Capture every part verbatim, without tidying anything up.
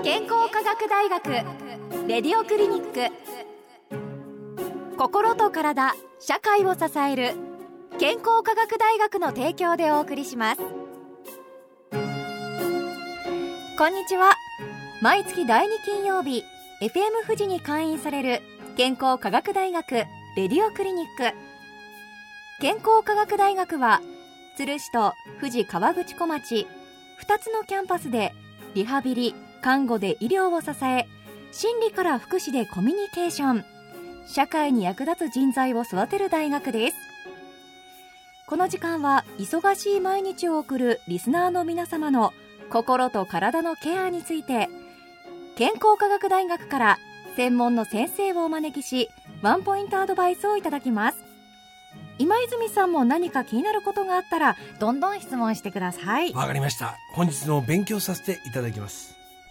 健康科学大学レディオクリニック、心と体、社会を支える健康科学大学の提供でお送りします。こんにちは。毎月だいに金曜日 エフエム 富士に開院される健康科学大学レディオクリニック。健康科学大学は鶴市と富士河口湖町ふたつのキャンパスでリハビリ、看護で医療を支え、心理から福祉でコミュニケーション、社会に役立つ人材を育てる大学です。この時間は忙しい毎日を送るリスナーの皆様の心と体のケアについて、健康科学大学から専門の先生をお招きし、ワンポイントアドバイスをいただきます。今泉さんも何か気になることがあったらどんどん質問してください。 わかりました。本日の勉強させていただきます。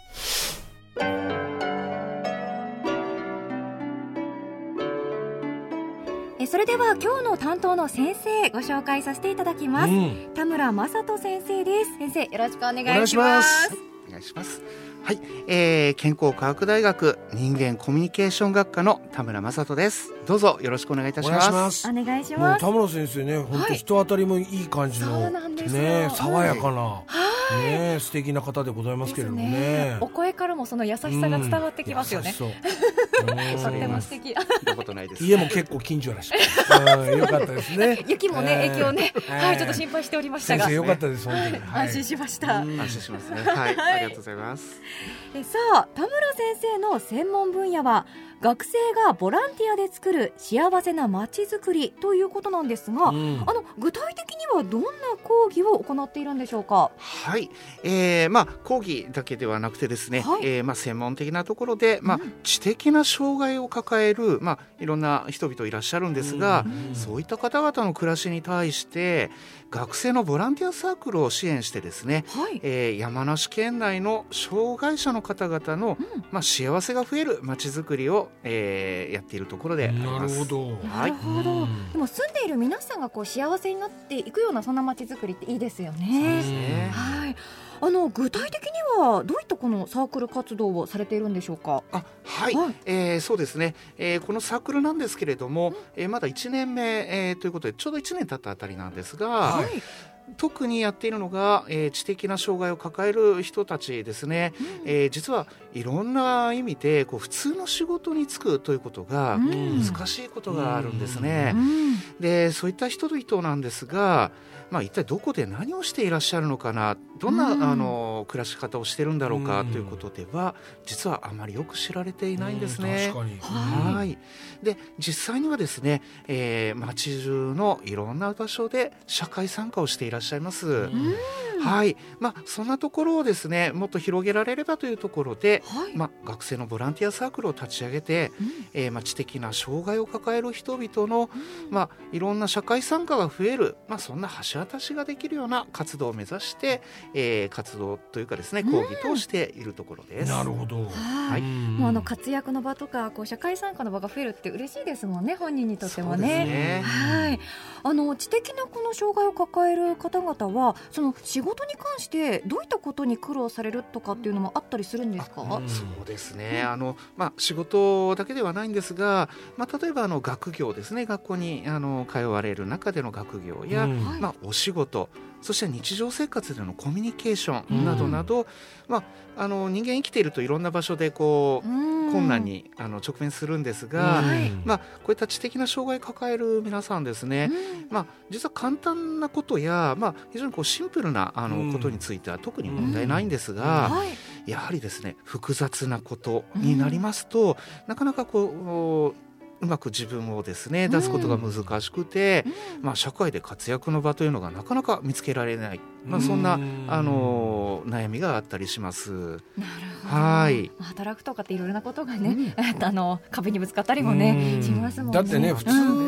えそれでは今日の担当の先生ご紹介させていただきます、うん、田村正人先生です。先生、よろしくお願いします。 お願いします。はい、えー、健康科学大学人間コミュニケーション学科の田村正人です。どうぞよろしくお願いいたします。 お願いします。お願いします。 もう田村先生ね、本当人当たりもいい感じの、はい、ね、爽やかな、はいね、素敵な方でございますけれども ね, ねお声からもその優しさが伝わってきますよね、うん、優しそうとっても素敵。 聞いたことないです。 家も結構近所らしくよかったですね。 雪もね、影響ね、はい、ちょっと心配しておりましたが、 先生よかったです。本当に、 はい、安心しました。 安心しますね。はい、ありがとうございます。 えさあ、田村先生の専門分野は学生がボランティアで作る幸せな街づくりということなんですが、うん、あの具体的にはどんな講義を行っているんでしょうか。 はい、えーまあ、講義だけではなくてですね、はいえーまあ、専門的なところで、まあ、知的な障害を抱える、まあ、いろんな人々いらっしゃるんですが、うん、そういった方々の暮らしに対して学生のボランティアサークルを支援してですね、はいえー、山梨県内の障害者の方々の、うんまあ、幸せが増える街づくりを、えー、やっているところであります。 なるほど、 はい、なるほど。でも住んでいる皆さんがこう幸せになっていくようなそんな街づくりっていいですよね。 そうですね。 はい、あの具体的にはどういったこのサークル活動をされているんでしょうか。 あはい、はいえー、そうですね、えー、このサークルなんですけれども、うんえー、まだいちねんめ、えー、ということでちょうどいちねん経ったあたりなんですが、はい特にやっているのが、えー、知的な障害を抱える人たちですね、うんえー、実はいろんな意味でこう普通の仕事に就くということが難しいことがあるんですね、うん、でそういった人々なんですが、まあ、一体どこで何をしていらっしゃるのかな、どんな、うん、あの暮らし方をしてるんだろうかということでは実はあまりよく知られていないんですね、 うん、確かに、はい、で実際にはですね、えー、街中のいろんな場所で社会参加をしていらっしゃいます、うんはいまあ、そんなところをですねもっと広げられればというところで、はいまあ、学生のボランティアサークルを立ち上げて、うんえーまあ、知的な障害を抱える人々の、うんまあ、いろんな社会参加が増える、まあ、そんな橋渡しができるような活動を目指して、えー、活動というかですね講義としているところです、 うん、なるほど、 はい、もうあの活躍の場とかこう社会参加の場が増えるって嬉しいですもんね、本人にとっても ね, そうですね、 はい、あの知的なこの障害を抱える方々はその仕事に関してどういったことに苦労されるとかっていうのもあったりするんですか。 うん、そうですね、あの、まあ、仕事だけではないんですが、まあ、例えばあの学業ですね、学校にあの通われる中での学業や、うんまあ、お仕事、そして日常生活でのコミュニケーションなどなど、うんまあ、あの人間生きているといろんな場所でこう、うん、困難にあの直面するんですが、うんまあ、こういった知的な障害を抱える皆さんですね、うんまあ、実は簡単なことや、まあ、非常にこうシンプルなあのことについては特に問題ないんですが、うんはい、やはりですね複雑なことになりますと、うん、なかなかこううまく自分をですね出すことが難しくて、うんまあ、社会で活躍の場というのがなかなか見つけられない、まあ、そんなあの悩みがあったりします。なるほど、はい、働くとかっていろいろなことがね、うん、あの壁にぶつかったりもねしますもんね。 だってね普通に生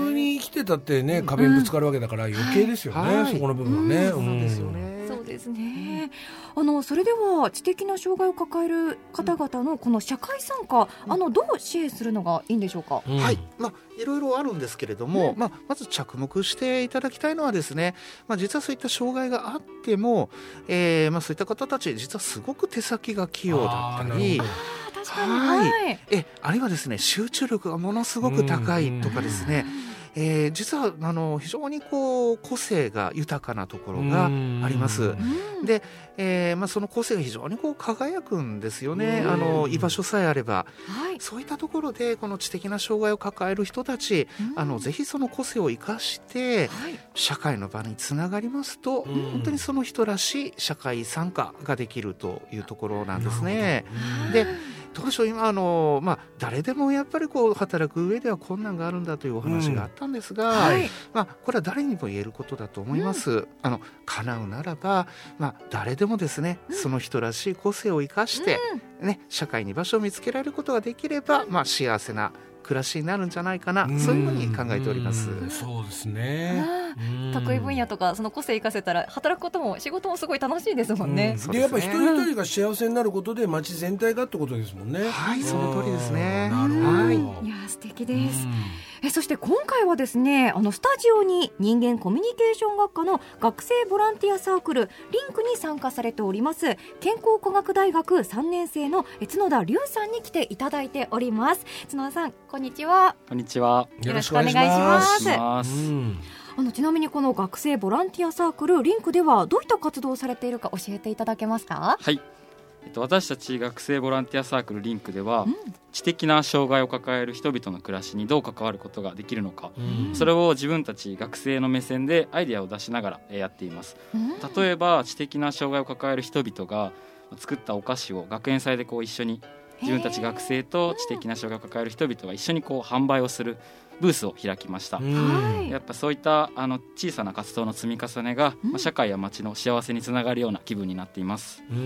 走ってたってね、壁にぶつかるわけだから余計ですよね、はい、そこの部分はね、 うん、そうですよね。 そうですね。あのそれでは知的な障害を抱える方々のこの社会参加、うん、あのどう支援するのがいいんでしょうか。 うん、はい、まあ、いろいろあるんですけれども、うん、まあ、まず着目していただきたいのはですね、まあ、実はそういった障害があっても、えーまあ、そういった方たち実はすごく手先が器用だったり、 確かに、はいはい、 えあるいはですね、集中力がものすごく高いとかですね、えー、実はあの非常にこう個性が豊かなところがあります。で、えーまあ、その個性が非常にこう輝くんですよね。あの居場所さえあれば、はい、そういったところでこの知的な障害を抱える人たち、あのぜひその個性を生かして、はい、社会の場につながりますと、本当にその人らしい社会参加ができるというところなんですね。で、どうでしょう、今あの、まあ、誰でもやっぱりこう働く上では困難があるんだというお話があったんですが、うん、はい、まあ、これは誰にも言えることだと思います。うん、あの叶うならば、まあ、誰でもですね、うん、その人らしい個性を生かして、うんね、社会に場所を見つけられることができれば、まあ、幸せな暮らしになるんじゃないかな、そういうふうに考えております。 うそうですね。 得意分野とかその個性生かせたら働くことも仕事もすごい楽しいですもんね。 うん、でやっぱり一人一人が幸せになることで街全体がってことですもんね。 はい、その通りですね。 なるほど、はい、 いや素敵です。えそして今回はですね、あのスタジオに人間コミュニケーション学科の学生ボランティアサークルリンクに参加されております健康科学大学さんねん生の角田龍さんに来ていただいております。角田さん、こんにちは。 こんにちは。 よろしくお願いします。 ます。うん、 あのちなみにこの学生ボランティアサークルリンクではどういった活動をされているか教えていただけますか。 はい、えっと、私たち学生ボランティアサークルリンクでは、うん、知的な障害を抱える人々の暮らしにどう関わることができるのか、うん、それを自分たち学生の目線でアイデアを出しながらやっています。うん、例えば知的な障害を抱える人々が作ったお菓子を学園祭でこう一緒に自分たち学生と知的な障害を抱える人々が一緒にこう販売をするブースを開きました。やっぱそういったあの小さな活動の積み重ねが、まあ、社会や街の幸せにつながるような気分になっています。 うん、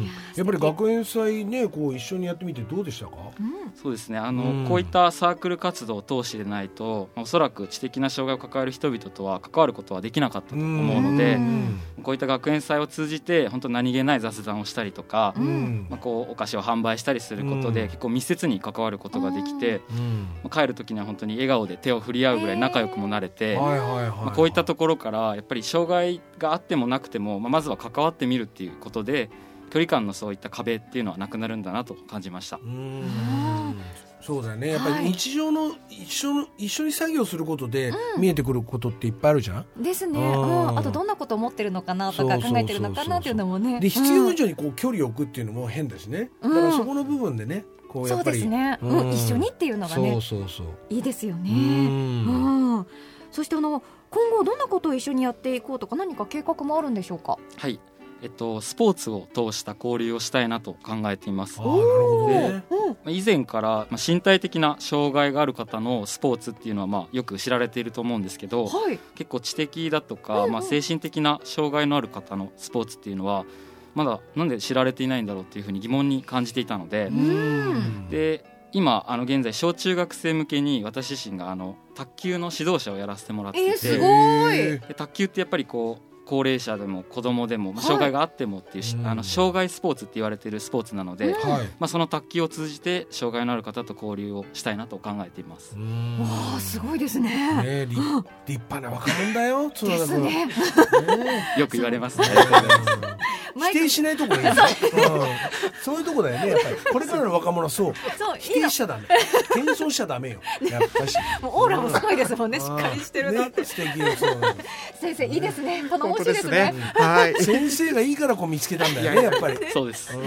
やっぱり学園祭ね、こう一緒にやってみてどうでしたか。 うん、そうですね、あのこういったサークル活動を通してでないとおそらく知的な障害を抱える人々とは関わることはできなかったと思うので、こういった学園祭を通じて本当何気ない雑談をしたりとか、まあ、こうお菓子を販売したりすることで結構密接に関わることができて、まあ、帰る時には本当に笑顔で手を振り合うぐらい仲良くもなれて、まあ、こういったところからやっぱり障害があってもなくても、まあ、まずは関わってみるっていうことで距離感のそういった壁っていうのはなくなるんだなと感じました。 うーん、そうだね、やっぱり日常の一緒の一緒に作業することで見えてくることっていっぱいあるじゃん。 ですね。うん、あとどんなこと思ってるのかなとか考えてるのかなっていうのもね。 で必要以上にこう距離を置くっていうのも変だしね。だからそこの部分でね、こうやっぱりそうですね、うん、一緒にっていうのがね、 そうそうそういいですよね。うんうん、そしてあの今後どんなことを一緒にやっていこうとか何か計画もあるんでしょうか。 はい、えっと、スポーツを通した交流をしたいなと考えています。 あ、なるほどね。 以前から身体的な障害がある方のスポーツっていうのはまあよく知られていると思うんですけど、はい、結構知的だとか、まあ、精神的な障害のある方のスポーツっていうのはまだなんで知られていないんだろうっていうふうに疑問に感じていたので、で今あの現在小中学生向けに私自身があの卓球の指導者をやらせてもらっていて、えー、すごい。で卓球ってやっぱりこう高齢者でも子供でも、まあ、障害があってもっていう、はい、あの障害スポーツって言われているスポーツなので、うん、まあ、その卓球を通じて障害のある方と交流をしたいなと考えています。 わあ、すごいですね。 ね、立, 立派な若者だよ。 ですね。 よく言われますね。 否定しないところいい、うん、そういうとこだよね。やっぱりこれからの若者はそう、そう否定しちゃダメ、謙遜しちゃダメよ。やっぱしもうオーラもすごいですもんね。しっかりしてるなって、 ね、素敵よ。そう先生いいですね。頼もしいですね。 はい、先生がいいからこう見つけたんだよね、やっぱり。 そうです。はい、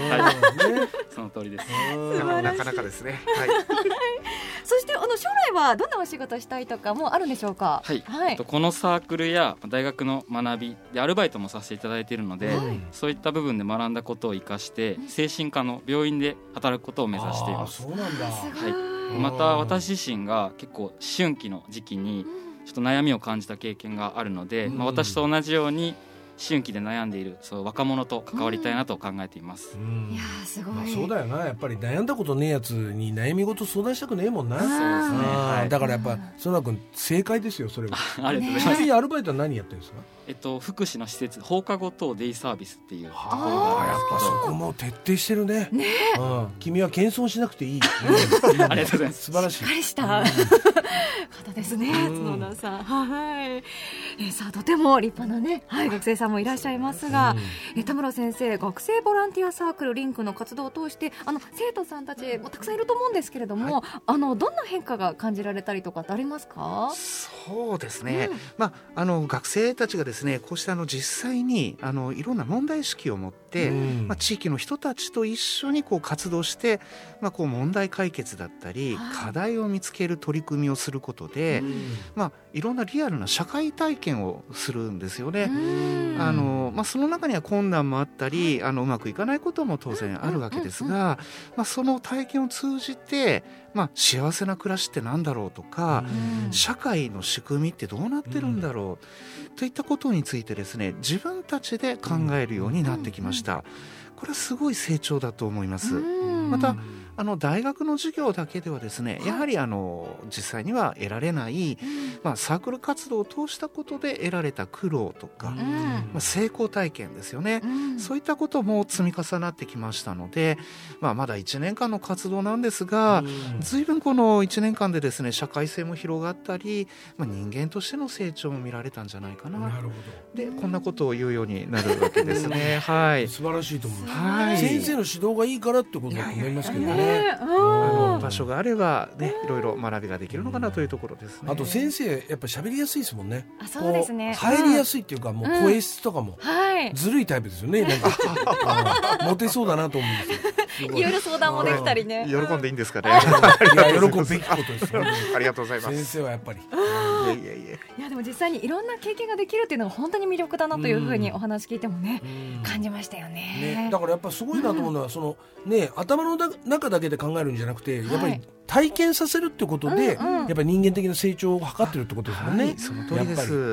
ね、その通りです。 なかなかですね。はい。 そしてあの将来はどんなお仕事したいとかもあるんでしょうか。 はい。はい、このサークルや大学の学びでアルバイトもさせていただいているので、はい、そういった部分で学んだことを生かして精神科の病院で働くことを目指しています。 そうなんだ。はい。 また私自身が結構思春期の時期にちょっと悩みを感じた経験があるので、うん、まあ、私と同じように春季で悩んでいるそう若者と関わりたいなと考えています、 うん、いやすごい、 まあ、そうだよな、やっぱり悩んだことねえやつに悩み事相談したくねえもんな。そうですね、はい、だからやっぱ園田君正解ですよそれはありがとうございます。 ちなみにアルバイトは何やってるんですか？ えっと、福祉の施設放課後等デイサービスっていうところあがあるんやっぱそこも徹底してるね。ね、うん、君は謙遜しなくていい、 うん、ありがとうございます。 素晴らしい。 しっかりした、うん、方ですね、角田さん。はい、えー、さあとても立派なね、はい、学生さんもいらっしゃいますが、うん、え田村先生、学生ボランティアサークルリンクの活動を通してあの生徒さんたちもたくさんいると思うんですけれども、はい、あのどんな変化が感じられたりとかってありますか？ そうですね、うん、まあ、あの学生たちがですねこうしたあの実際にあのいろんな問題意識を持って、うん、まあ、地域の人たちと一緒にこう活動して、まあ、こう問題解決だったり、はい、課題を見つける取り組みをすることで、うん、まあ、いろんなリアルな社会体験をするんですよね。あの、まあ、その中には困難もあったり、あのうまくいかないことも当然あるわけですが、まあ、その体験を通じて、まあ、幸せな暮らしってなんだろうとか、社会の仕組みってどうなってるんだろうといったことについてですね自分たちで考えるようになってきました。これはすごい成長だと思います。またあの大学の授業だけではですね、やはりあの実際には得られない、まあ、サークル活動を通したことで得られた苦労とか、まあ、成功体験ですよね、そういったことも積み重なってきましたので、まあ、まだいちねんかんの活動なんですが、随分このいちねんかんでですね社会性も広がったり、まあ、人間としての成長も見られたんじゃないかな。なるほど。でこんなことを言うようになるわけですね。はい、 素晴らしいと思います、 はい、 先生の指導がいいからってことだと思いますけどね。 あの場所があれば、ね、いろいろ学びができるのかなというところですね。 あと先生やっぱ喋りやすいですもんね。 あ、そうですね、 入りやすいっていうか、もう声質とかもずるいタイプですよね、なんかモテそうだなと思うんですよ。 いろいろ相談もできたりね。 喜んでいいんですかね。 いや喜ぶべきことですよね。 ありがとうございます。 先生はやっぱりいやいやいやいやでも実際にいろんな経験ができるっていうのが本当に魅力だなというふうにお話聞いてもね感じましたよ ね, ね。だからやっぱすごいなと思うのは、うん、そのね、頭の中だけで考えるんじゃなくて、やっぱり体験させるってことで、うんうん、やっぱり人間的な成長を図ってるってことですもんね、 はい、その通りです。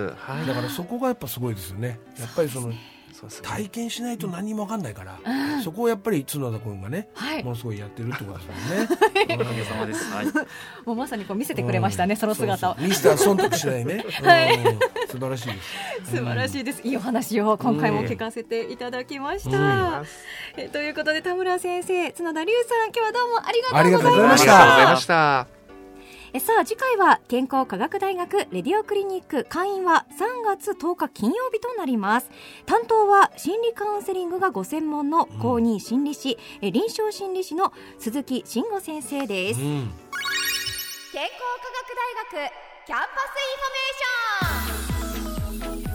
はい、だからそこがやっぱすごいですよね。やっぱりその体験しないと何も分かんないから、うん、そこをやっぱり角田君がね、はい、ものすごいやってるってことですもんね。 おかげさまです、はい、 もうまさにこう見せてくれましたね、うん、その姿を。 そうそう、ミスター忖度しないね、はい、うん、素晴らしいです。 素晴らしいです、うん、いいお話を今回も聞かせていただきました、うん、えということで田村先生、角田龍さん、今日はどうもありがとうございました。 ありがとうございました。 えさあ次回は健康科学大学レディオクリニック開院はさんがつとおか金曜日となります。担当は心理カウンセリングがご専門の公認心理師、うん、臨床心理士の鈴木慎吾先生です、うん、健康科学大学キャンパスインフォメ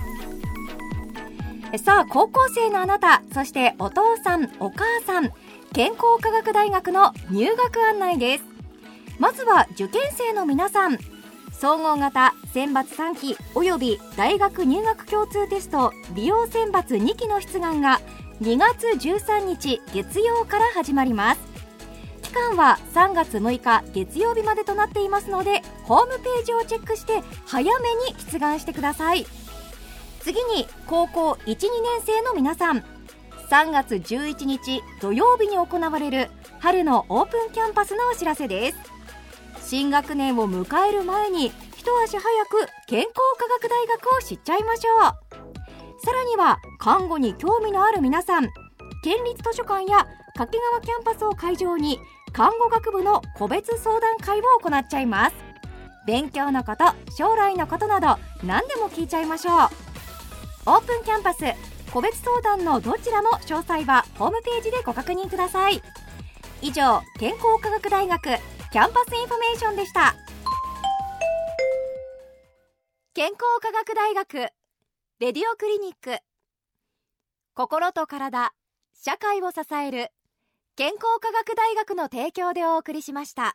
ーション。えさあ高校生のあなた、そしてお父さんお母さん、健康科学大学の入学案内です。まずは受験生の皆さん、総合型選抜さんきおよび大学入学共通テスト利用選抜にきの出願がにがつじゅうさんにち月曜から始まります。期間はさんがつむいか月曜日までとなっていますので、ホームページをチェックして早めに出願してください。次に高校 いちにねん生の皆さん、さんがつじゅういちにち土曜日に行われる春のオープンキャンパスのお知らせです。新学年を迎える前に一足早く健康科学大学を知っちゃいましょう。さらには看護に興味のある皆さん、県立図書館や掛川キャンパスを会場に看護学部の個別相談会を行っちゃいます。勉強のこと、将来のことなど何でも聞いちゃいましょう。オープンキャンパス、個別相談のどちらも詳細はホームページでご確認ください。以上、健康科学大学キャンパスインフォメーションでした。健康科学大学レディオクリニック、心と体、社会を支える健康科学大学の提供でお送りしました。